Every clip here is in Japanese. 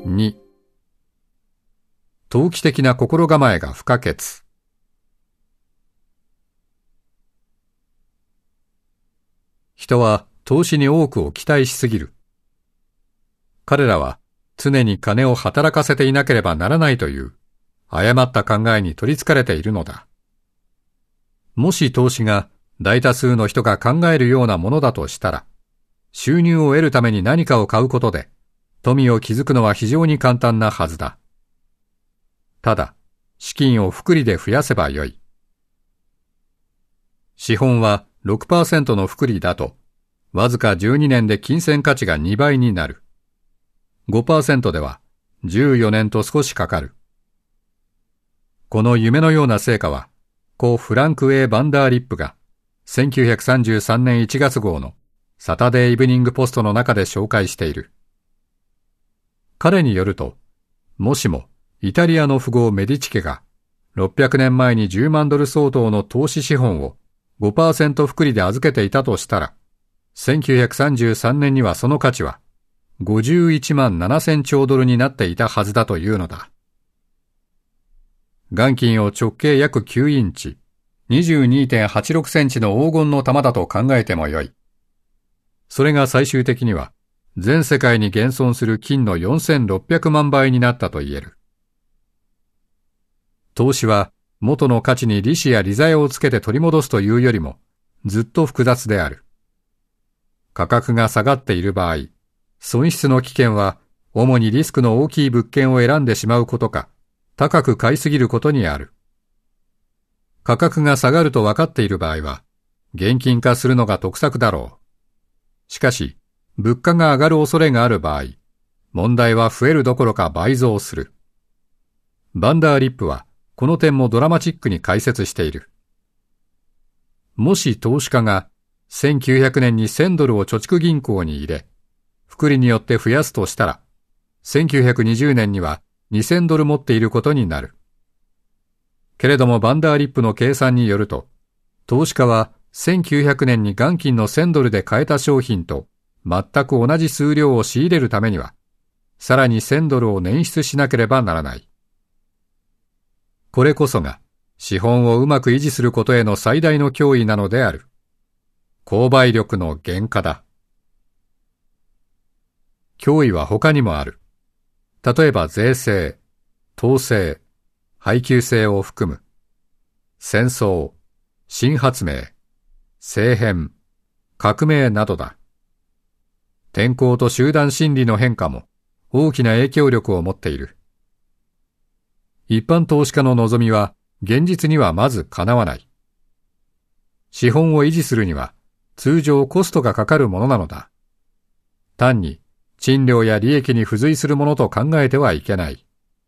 2、投機的な心構えが不可欠。人は投資に多くを期待しすぎる。彼らは常に金を働かせていなければならないという誤った考えに取り憑かれているのだ。もし投資が大多数の人が考えるようなものだとしたら、収入を得るために何かを買うことで富を築くのは非常に簡単なはずだ。ただ、資金を複利で増やせばよい。資本は 6% の複利だと、わずか12年で金銭価値が2倍になる。5% では14年と少しかかる。この夢のような成果は、故フランク・A・バンダーリップが1933年1月号のサタデー・イブニング・ポストの中で紹介している。彼によると、もしもイタリアの富豪メディチ家が600年前に10万ドル相当の投資資本を 5% 複利で預けていたとしたら、1933年にはその価値は51万7000兆ドルになっていたはずだというのだ。元金を直径約9インチ、22.86 センチの黄金の玉だと考えてもよい。それが最終的には全世界に現存する金の4600万倍になったと言える。投資は元の価値に利子や利ざやをつけて取り戻すというよりもずっと複雑である。価格が下がっている場合、損失の危険は主にリスクの大きい物件を選んでしまうことか、高く買いすぎることにある。価格が下がると分かっている場合は、現金化するのが得策だろう。しかし、物価が上がる恐れがある場合、問題は増えるどころか倍増する。バンダーリップは、この点もドラマチックに解説している。もし投資家が1900年に1000ドルを貯蓄銀行に入れ、複利によって増やすとしたら、1920年には2000ドル持っていることになる。けれどもバンダーリップの計算によると、投資家は1900年に元金の1000ドルで買えた商品と全く同じ数量を仕入れるためには、さらに1000ドルを捻出しなければならない。これこそが資本をうまく維持することへの最大の脅威なのである。購買力の減価だ。脅威は他にもある。例えば税制、統制、配給制を含む。戦争、新発明、政変、革命などだ。天候と集団心理の変化も大きな影響力を持っている。一般投資家の望みは現実にはまずかなわない。資本を維持するには通常コストがかかるものなのだ。単に賃料や利益に付随するものと考えてはいけない。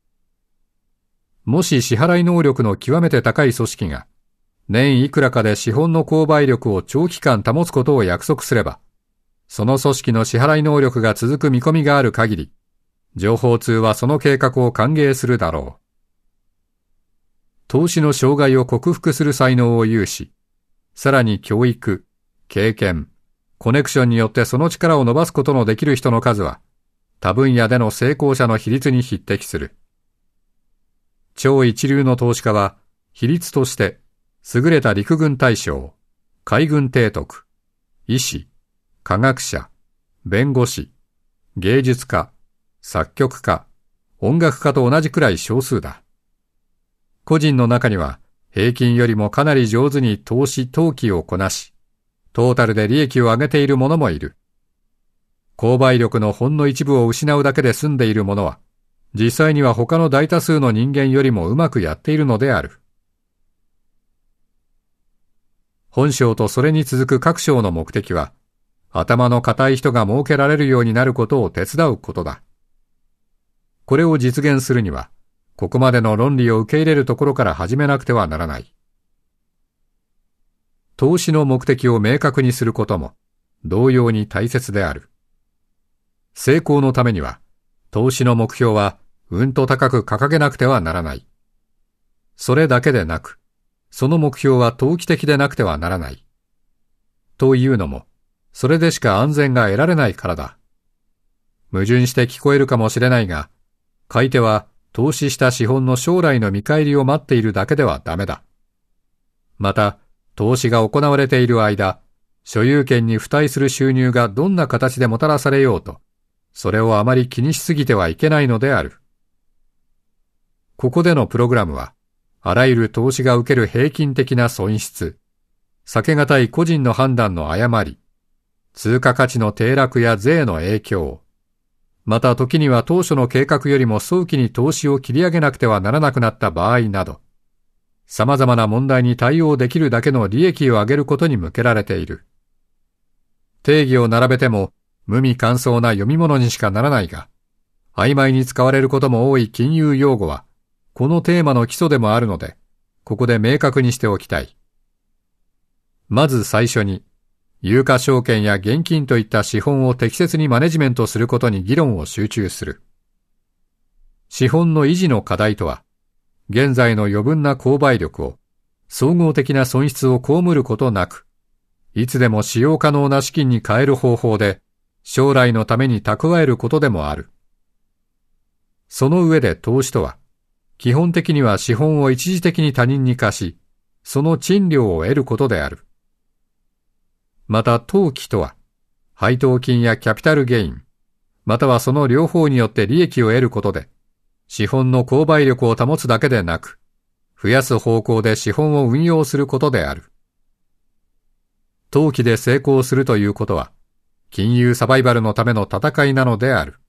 もし支払い能力の極めて高い組織が年いくらかで資本の購買力を長期間保つことを約束すれば、その組織の支払い能力が続く見込みがある限り、情報通はその計画を歓迎するだろう。投資の障害を克服する才能を有し、さらに教育、経験、コネクションによってその力を伸ばすことのできる人の数は、他分野での成功者の比率に匹敵する。超一流の投資家は、比率として、優れた陸軍大将、海軍提督、医師、科学者、弁護士、芸術家、作曲家、音楽家と同じくらい少数だ。個人の中には平均よりもかなり上手に投資投機をこなし、トータルで利益を上げている者もいる。購買力のほんの一部を失うだけで済んでいる者は、実際には他の大多数の人間よりもうまくやっているのである。本章とそれに続く各章の目的は、頭の固い人が設けられるようになることを手伝うことだ。これを実現するには、ここまでの論理を受け入れるところから始めなくてはならない。投資の目的を明確にすることも同様に大切である。成功のためには、投資の目標はうんと高く掲げなくてはならない。それだけでなく、その目標は投機的でなくてはならない。というのも、それでしか安全が得られないからだ。矛盾して聞こえるかもしれないが、 買い手は投資した資本の将来の見返りを待っているだけではダメだ。また、投資が行われている間、所有権に付帯する収入がどんな形でもたらされようと、それをあまり気にしすぎてはいけないのである。ここでのプログラムは、あらゆる投資が受ける平均的な損失、避けがたい個人の判断の誤り、通貨価値の低落や税の影響、また時には当初の計画よりも早期に投資を切り上げなくてはならなくなった場合など、様々な問題に対応できるだけの利益を上げることに向けられている。定義を並べても無味乾燥な読み物にしかならないが、曖昧に使われることも多い金融用語は、このテーマの基礎でもあるので、ここで明確にしておきたい。まず最初に、有価証券や現金といった資本を適切にマネジメントすることに議論を集中する。資本の維持の課題とは、現在の余分な購買力を、総合的な損失を被ることなく、いつでも使用可能な資金に変える方法で、将来のために蓄えることでもある。その上で投資とは、基本的には資本を一時的に他人に貸し、その賃料を得ることである。また投機とは、配当金やキャピタルゲイン、またはその両方によって利益を得ることで、資本の購買力を保つだけでなく、増やす方向で資本を運用することである。投機で成功するということは、金融サバイバルのための戦いなのである。